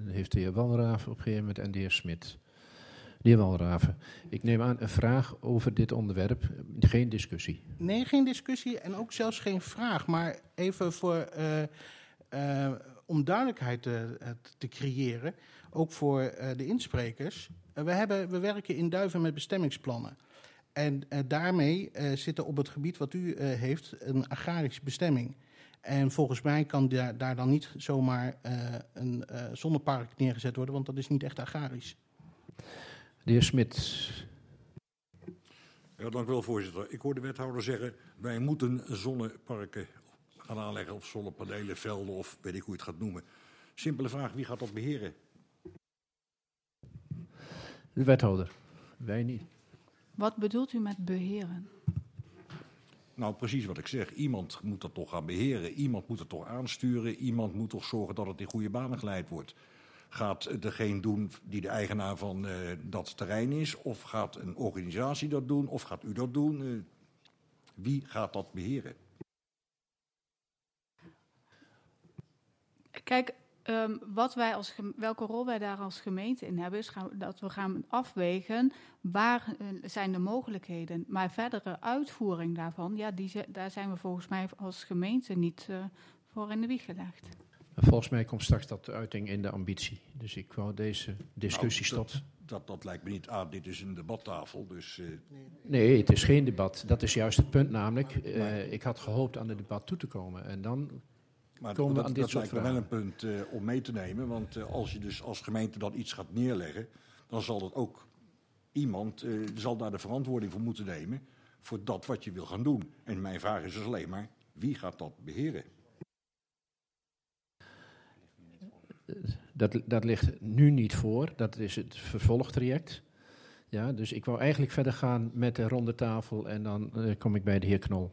heeft de heer Walraven op een gegeven moment en de heer Smit. De heer Walraven, ik neem aan een vraag over dit onderwerp, geen discussie. Nee, geen discussie en ook zelfs geen vraag. Maar even om duidelijkheid te creëren, ook voor de insprekers. We werken in Duiven met bestemmingsplannen. En daarmee zit er op het gebied wat u heeft een agrarische bestemming. En volgens mij kan daar dan niet zomaar een zonnepark neergezet worden, want dat is niet echt agrarisch. De heer Smit. Ja, dank u wel, voorzitter. Ik hoor de wethouder zeggen, wij moeten zonneparken gaan aanleggen of zonnepanelen, velden of weet ik hoe je het gaat noemen. Simpele vraag, wie gaat dat beheren? De wethouder. Wij niet. Wat bedoelt u met beheren? Nou, precies wat ik zeg. Iemand moet dat toch gaan beheren. Iemand moet het toch aansturen. Iemand moet toch zorgen dat het in goede banen geleid wordt. Gaat degene doen die de eigenaar van dat terrein is? Of gaat een organisatie dat doen? Of gaat u dat doen? Wie gaat dat beheren? Kijk, welke rol wij daar als gemeente in hebben, is dat we gaan afwegen waar zijn de mogelijkheden. Maar verdere uitvoering daarvan, ja, daar zijn we volgens mij als gemeente niet voor in de wieg gelegd. Volgens mij komt straks dat uiting in de ambitie. Dus ik wou deze discussie stoppen. Dat lijkt me niet aan. Dit is een debattafel. Dus, Nee, het is geen debat. Dat is juist het punt namelijk. Ik had gehoopt aan het debat toe te komen. En dan komen we aan dit soort vragen. Dat lijkt me wel een punt om mee te nemen. Want als je dus als gemeente dan iets gaat neerleggen, dan zal dat ook iemand zal daar de verantwoording voor moeten nemen voor dat wat je wil gaan doen. En mijn vraag is dus alleen maar, wie gaat dat beheren? Dat ligt nu niet voor. Dat is het vervolgtraject. Ja, dus ik wou eigenlijk verder gaan met de ronde tafel en dan kom ik bij de heer Knol.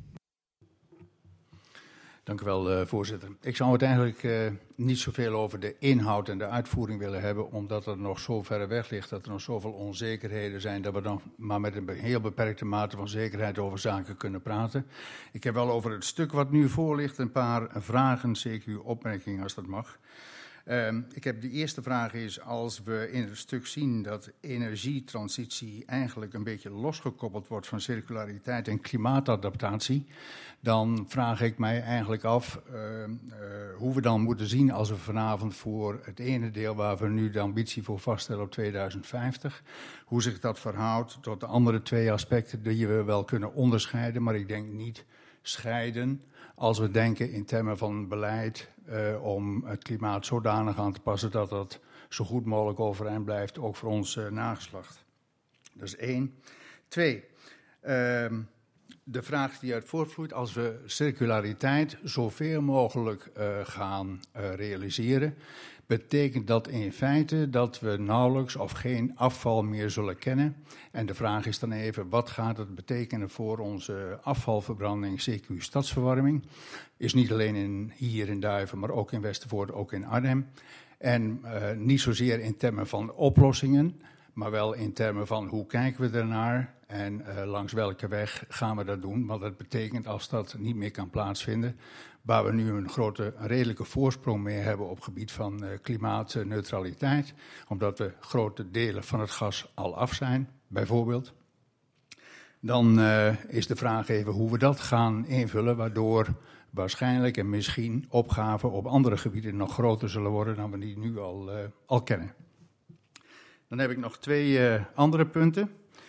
Dank u wel, voorzitter. Ik zou het eigenlijk niet zoveel over de inhoud en de uitvoering willen hebben, omdat het nog zo ver weg ligt, dat er nog zoveel onzekerheden zijn, dat we dan maar met een heel beperkte mate van zekerheid over zaken kunnen praten. Ik heb wel over het stuk wat nu voor ligt een paar vragen, CQ opmerkingen als dat mag. De eerste vraag is, als we in het stuk zien dat energietransitie eigenlijk een beetje losgekoppeld wordt van circulariteit en klimaatadaptatie, dan vraag ik mij eigenlijk af hoe we dan moeten zien als we vanavond voor het ene deel waar we nu de ambitie voor vaststellen op 2050, hoe zich dat verhoudt tot de andere twee aspecten die we wel kunnen onderscheiden, maar ik denk niet scheiden als we denken in termen van beleid om het klimaat zodanig aan te passen dat dat zo goed mogelijk overeind blijft, ook voor ons nageslacht. Dat is 1. 2. De vraag die uit voortvloeit, als we circulariteit zoveel mogelijk gaan realiseren, betekent dat in feite dat we nauwelijks of geen afval meer zullen kennen. En de vraag is dan even, wat gaat het betekenen voor onze afvalverbranding, CQ stadsverwarming? Is niet alleen hier in Duiven, maar ook in Westervoort, ook in Arnhem. En niet zozeer in termen van oplossingen, maar wel in termen van hoe kijken we ernaar en langs welke weg gaan we dat doen. Want dat betekent als dat niet meer kan plaatsvinden, waar we nu een redelijke voorsprong mee hebben op het gebied van klimaatneutraliteit, omdat we grote delen van het gas al af zijn, bijvoorbeeld. Dan is de vraag even hoe we dat gaan invullen, waardoor waarschijnlijk en misschien opgaven op andere gebieden nog groter zullen worden dan we die nu al kennen. Dan heb ik nog 2 andere punten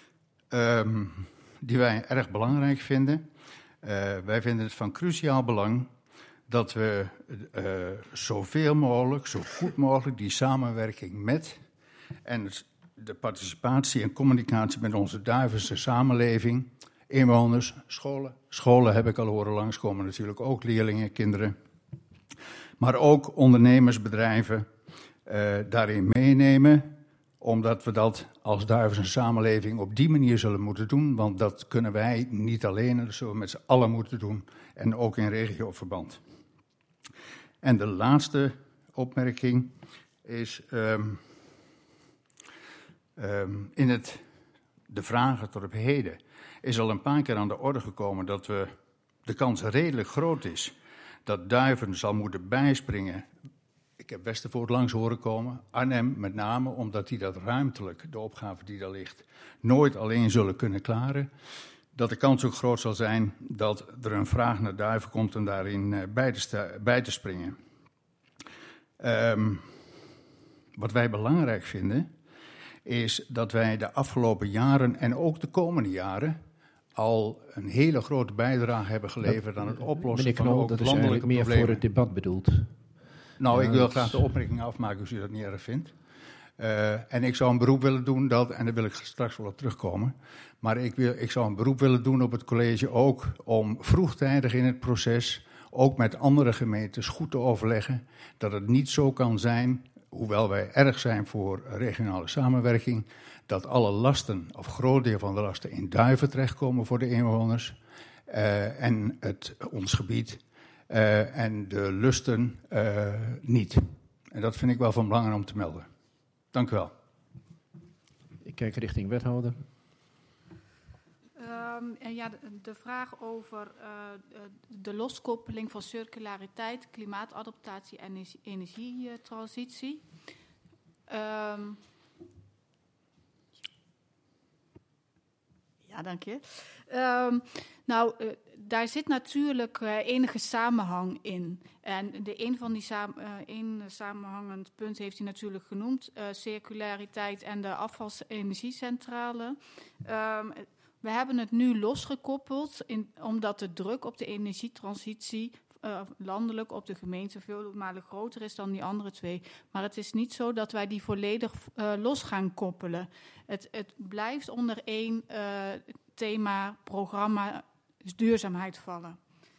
die wij erg belangrijk vinden. Wij vinden het van cruciaal belang dat we zoveel mogelijk, zo goed mogelijk die samenwerking met en de participatie en communicatie met onze Duivense samenleving, inwoners, scholen heb ik al horen langskomen natuurlijk, ook leerlingen, kinderen, maar ook ondernemers, bedrijven daarin meenemen, omdat we dat als Duivense samenleving op die manier zullen moeten doen, want dat kunnen wij niet alleen, dat zullen we met z'n allen moeten doen en ook in regioverband. En de laatste opmerking is de vragen tot op heden is al een paar keer aan de orde gekomen dat de kans redelijk groot is dat Duiven zal moeten bijspringen. Ik heb Westervoort langs horen komen. Arnhem met name, omdat die dat ruimtelijk, de opgave die daar ligt, nooit alleen zullen kunnen klaren. Dat de kans ook groot zal zijn dat er een vraag naar Duiven komt en daarin bij te springen. Wat wij belangrijk vinden, is dat wij de afgelopen jaren en ook de komende jaren al een hele grote bijdrage hebben geleverd aan het oplossen van ook dat is landelijke eigenlijk meer problemen. voor het debat bedoeld. Nou, Ja, ik wil dat graag is- de opmerking afmaken als u dat niet erg vindt. En ik zou een beroep willen doen, en daar wil ik straks wel op terugkomen. Maar ik zou een beroep willen doen op het college ook om vroegtijdig in het proces, ook met andere gemeentes, goed te overleggen dat het niet zo kan zijn, hoewel wij erg zijn voor regionale samenwerking, dat alle lasten, of groot deel van de lasten, in Duiven terechtkomen voor de inwoners en ons gebied. En de lusten niet. En dat vind ik wel van belang om te melden. Dank u wel. Ik kijk richting wethouder. En ja, de vraag over de loskoppeling van circulariteit, klimaatadaptatie en energietransitie. Ja, dank je. Daar zit natuurlijk enige samenhang in. En een van die samenhangend punt heeft hij natuurlijk genoemd. Circulariteit en de afvalsenergiecentrale. We hebben het nu losgekoppeld, omdat de druk op de energietransitie landelijk op de gemeente veel malen groter is dan die andere twee. Maar het is niet zo dat wij die volledig los gaan koppelen. Het blijft onder één thema, programma, duurzaamheid vallen.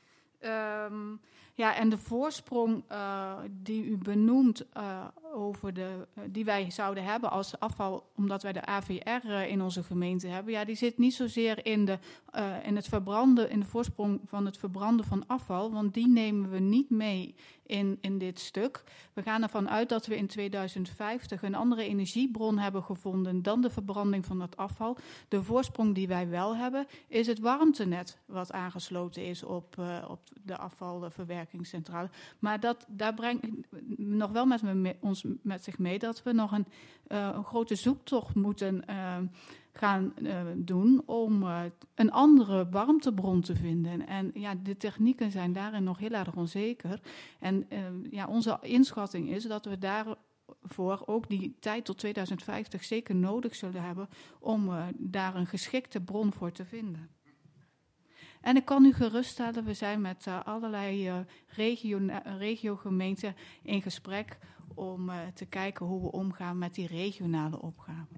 En de voorsprong die u benoemt over die wij zouden hebben als afval, omdat wij de AVR in onze gemeente hebben, die zit niet zozeer in de voorsprong van het verbranden van afval, want die nemen we niet mee in dit stuk. We gaan ervan uit dat we in 2050 een andere energiebron hebben gevonden dan de verbranding van dat afval. De voorsprong die wij wel hebben, is het warmtenet wat aangesloten is op de afvalverwerkingscentrale. Maar daar brengt nog wel met zich mee dat we nog een grote zoektocht moeten gaan doen om een andere warmtebron te vinden. En de technieken zijn daarin nog heel erg onzeker. En onze inschatting is dat we daarvoor ook die tijd tot 2050 zeker nodig zullen hebben om daar een geschikte bron voor te vinden. En ik kan u geruststellen, we zijn met allerlei regiogemeenten in gesprek om te kijken hoe we omgaan met die regionale opgave.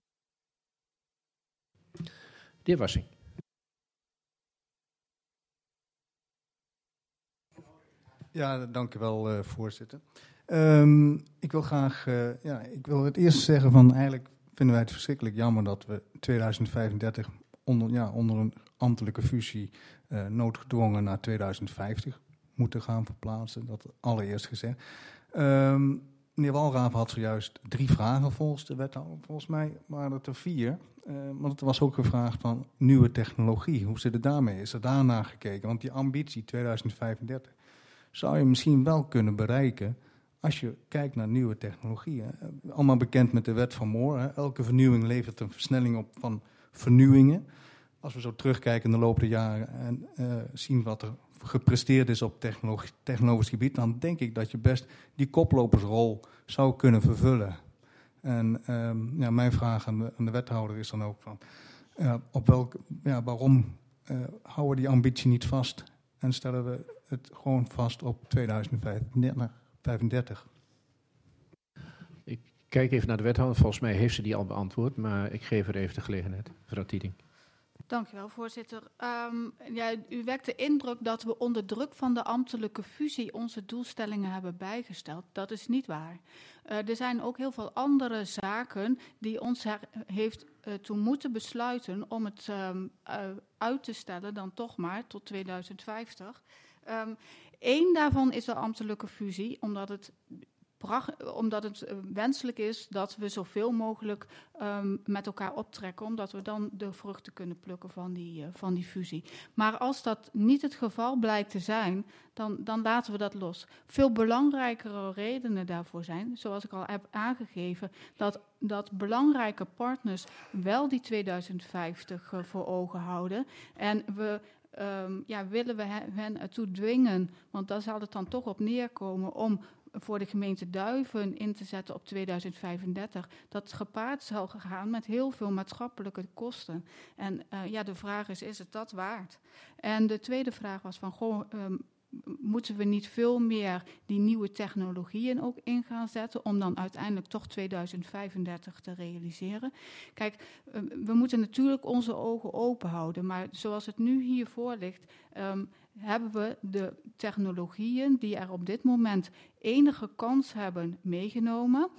De heer Wassing. Ja, dank u wel, voorzitter. Ik wil graag, ik wil het eerst zeggen van eigenlijk vinden wij het verschrikkelijk jammer dat we 2035 onder een ambtelijke fusie noodgedwongen naar 2050 moeten gaan verplaatsen. Dat allereerst gezegd. Meneer Walraven had zojuist 3 vragen volgens de wethouder. Volgens mij waren het er 4. Want er was ook gevraagd van nieuwe technologie. Hoe zit het daarmee? Is er daarna gekeken? Want die ambitie 2035 zou je misschien wel kunnen bereiken als je kijkt naar nieuwe technologieën. Allemaal bekend met de wet van Moore. Elke vernieuwing levert een versnelling op van vernieuwingen. Als we zo terugkijken in de loop der jaren en zien wat er gepresteerd is op technologisch gebied, dan denk ik dat je best die koplopersrol zou kunnen vervullen. En mijn vraag aan de wethouder is dan ook van, waarom houden we die ambitie niet vast en stellen we het gewoon vast op 2035? Ik kijk even naar de wethouder. Volgens mij heeft ze die al beantwoord, maar ik geef er even de gelegenheid. Mevrouw Tieding. Dank u wel, voorzitter. U wekt de indruk dat we onder druk van de ambtelijke fusie onze doelstellingen hebben bijgesteld. Dat is niet waar. Er zijn ook heel veel andere zaken die ons heeft toe moeten besluiten om het uit te stellen dan toch maar tot 2050. Eén daarvan is de ambtelijke fusie, omdat het omdat het wenselijk is dat we zoveel mogelijk met elkaar optrekken, omdat we dan de vruchten kunnen plukken van die fusie. Maar als dat niet het geval blijkt te zijn, dan laten we dat los. Veel belangrijkere redenen daarvoor zijn, zoals ik al heb aangegeven, dat belangrijke partners wel die 2050 voor ogen houden. En willen we hen ertoe dwingen, want daar zal het dan toch op neerkomen om voor de gemeente Duiven in te zetten op 2035, dat gepaard zal gaan met heel veel maatschappelijke kosten. En de vraag is het dat waard? En de tweede vraag was van, moeten we niet veel meer die nieuwe technologieën ook in gaan zetten om dan uiteindelijk toch 2035 te realiseren? Kijk, we moeten natuurlijk onze ogen open houden, maar zoals het nu hiervoor ligt, hebben we de technologieën die er op dit moment enige kans hebben meegenomen.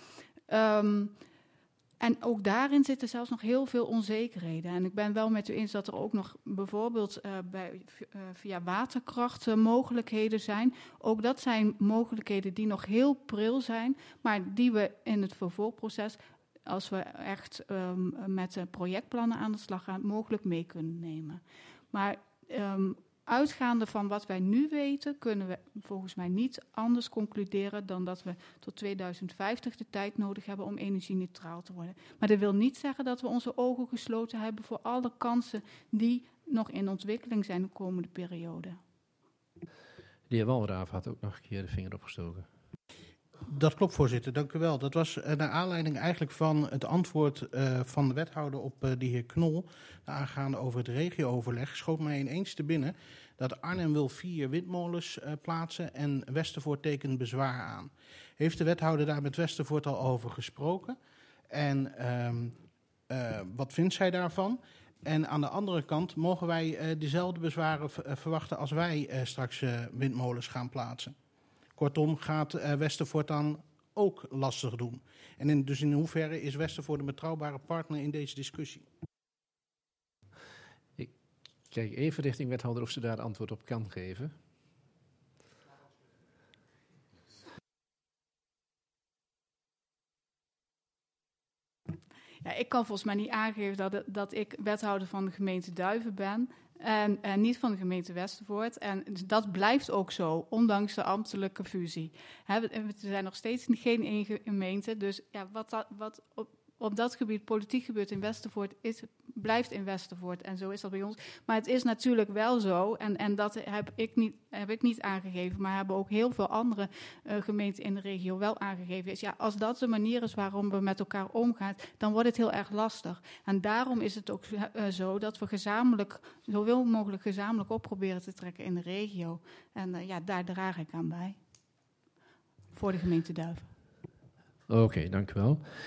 En ook daarin zitten zelfs nog heel veel onzekerheden. En ik ben wel met u eens dat er ook nog bijvoorbeeld via waterkracht mogelijkheden zijn. Ook dat zijn mogelijkheden die nog heel pril zijn, maar die we in het vervolgproces, als we echt met projectplannen aan de slag gaan, mogelijk mee kunnen nemen. Maar uitgaande van wat wij nu weten, kunnen we volgens mij niet anders concluderen dan dat we tot 2050 de tijd nodig hebben om energie-neutraal te worden. Maar dat wil niet zeggen dat we onze ogen gesloten hebben voor alle kansen die nog in ontwikkeling zijn de komende periode. De heer Walraaf had ook nog een keer de vinger opgestoken. Dat klopt, voorzitter. Dank u wel. Dat was naar aanleiding eigenlijk van het antwoord van de wethouder op de heer Knol, aangaande over het regio-overleg, schoot mij ineens te binnen dat Arnhem wil 4 windmolens plaatsen en Westervoort tekent bezwaar aan. Heeft de wethouder daar met Westervoort al over gesproken? En wat vindt zij daarvan? En aan de andere kant, mogen wij dezelfde bezwaren verwachten als wij straks windmolens gaan plaatsen? Kortom, gaat Westervoort dan ook lastig doen? En dus in hoeverre is Westervoort een betrouwbare partner in deze discussie? Ik kijk even richting wethouder of ze daar antwoord op kan geven. Ja, ik kan volgens mij niet aangeven dat ik wethouder van de gemeente Duiven ben en niet van de gemeente Westervoort. En dat blijft ook zo, ondanks de ambtelijke fusie. We zijn nog steeds geen één gemeente, dus ja, wat op dat gebied politiek gebeurt in Westervoort blijft in Westervoort. En zo is dat bij ons. Maar het is natuurlijk wel zo, en dat heb ik niet aangegeven, maar hebben ook heel veel andere gemeenten in de regio wel aangegeven. Is, ja, als dat de manier is waarom we met elkaar omgaan, dan wordt het heel erg lastig. En daarom is het ook zo dat we zoveel mogelijk gezamenlijk op proberen te trekken in de regio. En daar draag ik aan bij. Voor de gemeente Duiven. Oké, dank u wel.